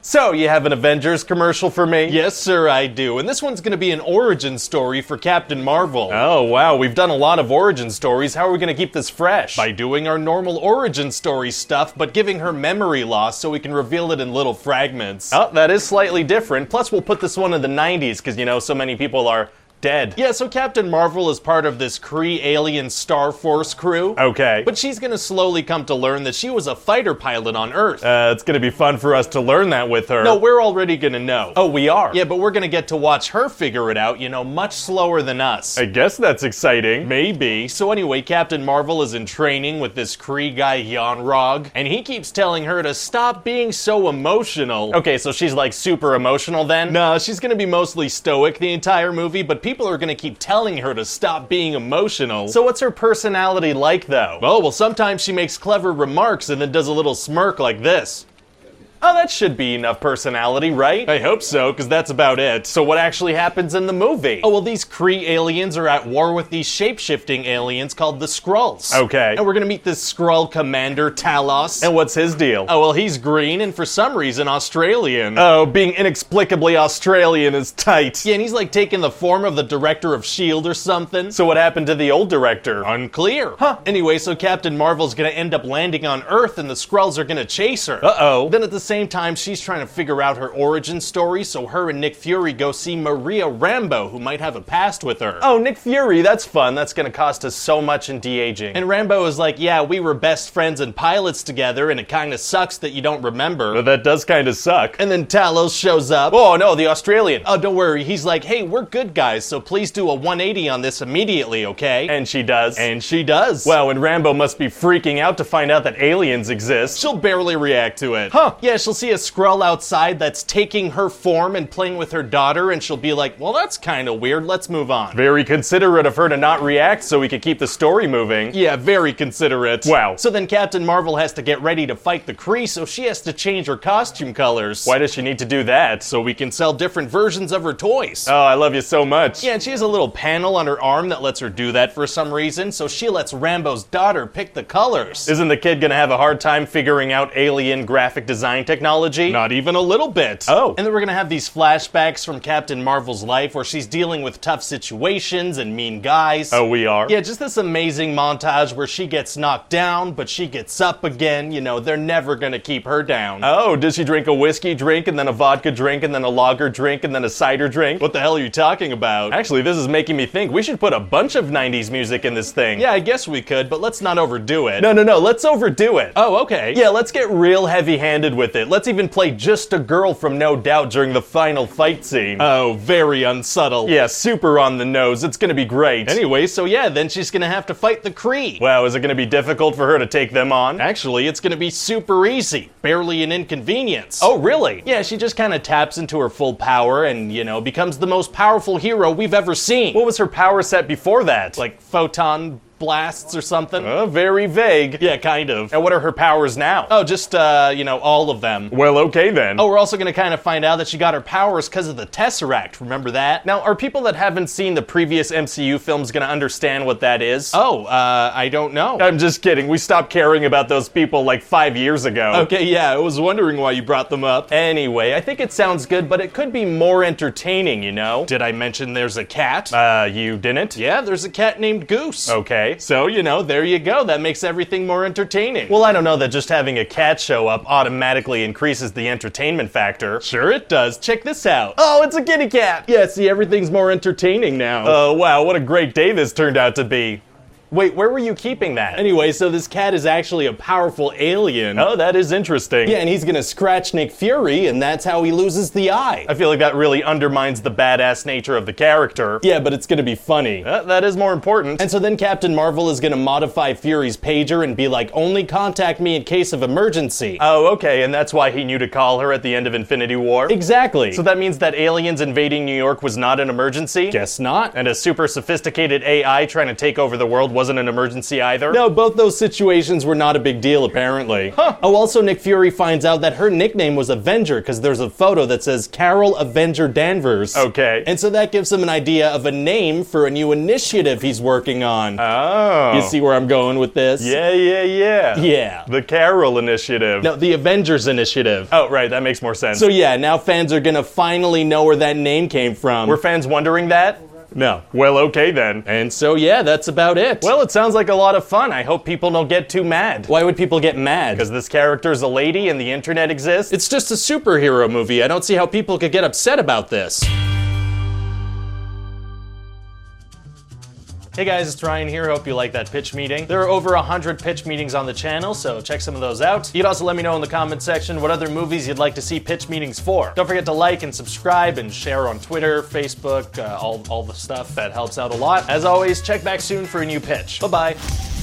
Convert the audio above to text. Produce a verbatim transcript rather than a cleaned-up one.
So, you have an Avengers commercial for me? Yes, sir, I do. And this one's gonna be an origin story for Captain Marvel. Oh, wow, we've done a lot of origin stories. How are we gonna keep this fresh? By doing our normal origin story stuff, but giving her memory loss so we can reveal it in little fragments. Oh, that is slightly different. Plus, we'll put this one in the nineties, because, you know, so many people are dead. Yeah, so Captain Marvel is part of this Kree alien Star Force crew. Okay. But she's gonna slowly come to learn that she was a fighter pilot on Earth. Uh, it's gonna be fun for us to learn that with her. No, we're already gonna know. Oh, we are? Yeah, but we're gonna get to watch her figure it out, you know, much slower than us. I guess that's exciting. Maybe. So anyway, Captain Marvel is in training with this Kree guy, Yon-Rogg, and he keeps telling her to stop being so emotional. Okay, so she's like super emotional then? No, she's gonna be mostly stoic the entire movie, but people People are gonna keep telling her to stop being emotional. So what's her personality like though? Oh, well sometimes she makes clever remarks and then does a little smirk like this. Oh, that should be enough personality, right? I hope so, because that's about it. So what actually happens in the movie? Oh, well, these Kree aliens are at war with these shape-shifting aliens called the Skrulls. Okay. And we're gonna meet this Skrull commander, Talos. And what's his deal? Oh, well, he's green and for some reason Australian. Oh, being inexplicably Australian is tight. Yeah, and he's like taking the form of the director of S H I E L D or something. So what happened to the old director? Unclear. Huh. Anyway, so Captain Marvel's gonna end up landing on Earth and the Skrulls are gonna chase her. Uh-oh. Then at the same time, she's trying to figure out her origin story, so her and Nick Fury go see Maria Rambeau, who might have a past with her. Oh, Nick Fury, that's fun. That's gonna cost us so much in de-aging. And Rambeau is like, yeah, we were best friends and pilots together, and it kinda sucks that you don't remember. Well, that does kinda suck. And then Talos shows up. Oh, no, the Australian. Oh, don't worry. He's like, hey, we're good guys, so please do a one eighty on this immediately, okay? And she does. And she does. Wow, and Rambeau must be freaking out to find out that aliens exist. She'll barely react to it. Huh. Yeah, she'll see a Skrull outside that's taking her form and playing with her daughter, and she'll be like, well, that's kind of weird, let's move on. Very considerate of her to not react so we could keep the story moving. Yeah, very considerate. Wow. So then Captain Marvel has to get ready to fight the Kree, so she has to change her costume colors. Why does she need to do that? So we can sell different versions of her toys. Oh, I love you so much. Yeah, and she has a little panel on her arm that lets her do that for some reason, so she lets Rambeau's daughter pick the colors. Isn't the kid gonna have a hard time figuring out alien graphic design technology? Not even a little bit. Oh. And then we're gonna have these flashbacks from Captain Marvel's life where she's dealing with tough situations and mean guys. Oh, we are? Yeah, just this amazing montage where she gets knocked down, but she gets up again. You know, they're never gonna keep her down. Oh, does she drink a whiskey drink and then a vodka drink and then a lager drink and then a cider drink? What the hell are you talking about? Actually, this is making me think we should put a bunch of nineties music in this thing. Yeah, I guess we could, but let's not overdo it. No, no, no, let's overdo it. Oh, okay. Yeah, let's get real heavy-handed with it. Let's even play Just a Girl from No Doubt during the final fight scene. Oh, very unsubtle. Yeah, super on the nose. It's gonna be great. Anyway, so yeah, then she's gonna have to fight the Kree. Wow, is it gonna be difficult for her to take them on? Actually, it's gonna be super easy. Barely an inconvenience. Oh, really? Yeah, she just kind of taps into her full power and, you know, becomes the most powerful hero we've ever seen. What was her power set before that? Like photon blasts or something? Uh, very vague. Yeah, kind of. And what are her powers now? Oh, just, uh, you know, all of them. Well, okay then. Oh, we're also gonna kind of find out that she got her powers because of the Tesseract. Remember that? Now, are people that haven't seen the previous M C U films gonna understand what that is? Oh, uh, I don't know. I'm just kidding. We stopped caring about those people like five years ago. Okay, yeah, I was wondering why you brought them up. Anyway, I think it sounds good, but it could be more entertaining, you know? Did I mention there's a cat? Uh, you didn't? Yeah, there's a cat named Goose. Okay. So, you know, there you go. That makes everything more entertaining. Well, I don't know that just having a cat show up automatically increases the entertainment factor. Sure it does. Check this out. Oh, it's a kitty cat. Yeah, see, everything's more entertaining now. Oh, wow, what a great day this turned out to be. Wait, where were you keeping that? Anyway, so this cat is actually a powerful alien. Oh, that is interesting. Yeah, and he's gonna scratch Nick Fury, and that's how he loses the eye. I feel like that really undermines the badass nature of the character. Yeah, but it's gonna be funny. Uh, that is more important. And so then Captain Marvel is gonna modify Fury's pager and be like, only contact me in case of emergency. Oh, okay, and that's why he knew to call her at the end of Infinity War? Exactly. So that means that aliens invading New York was not an emergency? Guess not. And a super sophisticated A I trying to take over the world was wasn't an emergency either? No, both those situations were not a big deal, apparently. Huh. Oh, also Nick Fury finds out that her nickname was Avenger because there's a photo that says Carol Avenger Danvers. Okay. And so that gives him an idea of a name for a new initiative he's working on. Oh. You see where I'm going with this? Yeah, yeah, yeah. Yeah. The Carol Initiative. No, the Avengers Initiative. Oh, right, that makes more sense. So yeah, now fans are gonna finally know where that name came from. Were fans wondering that? No. Well, okay then. And so yeah, that's about it. Well, it sounds like a lot of fun. I hope people don't get too mad. Why would people get mad? Because this character's a lady and the internet exists? It's just a superhero movie. I don't see how people could get upset about this. Hey guys, it's Ryan here. Hope you like that pitch meeting. There are over a hundred pitch meetings on the channel, so check some of those out. You can also let me know in the comment section what other movies you'd like to see pitch meetings for. Don't forget to like and subscribe and share on Twitter, Facebook, uh, all, all the stuff that helps out a lot. As always, check back soon for a new pitch. Bye-bye.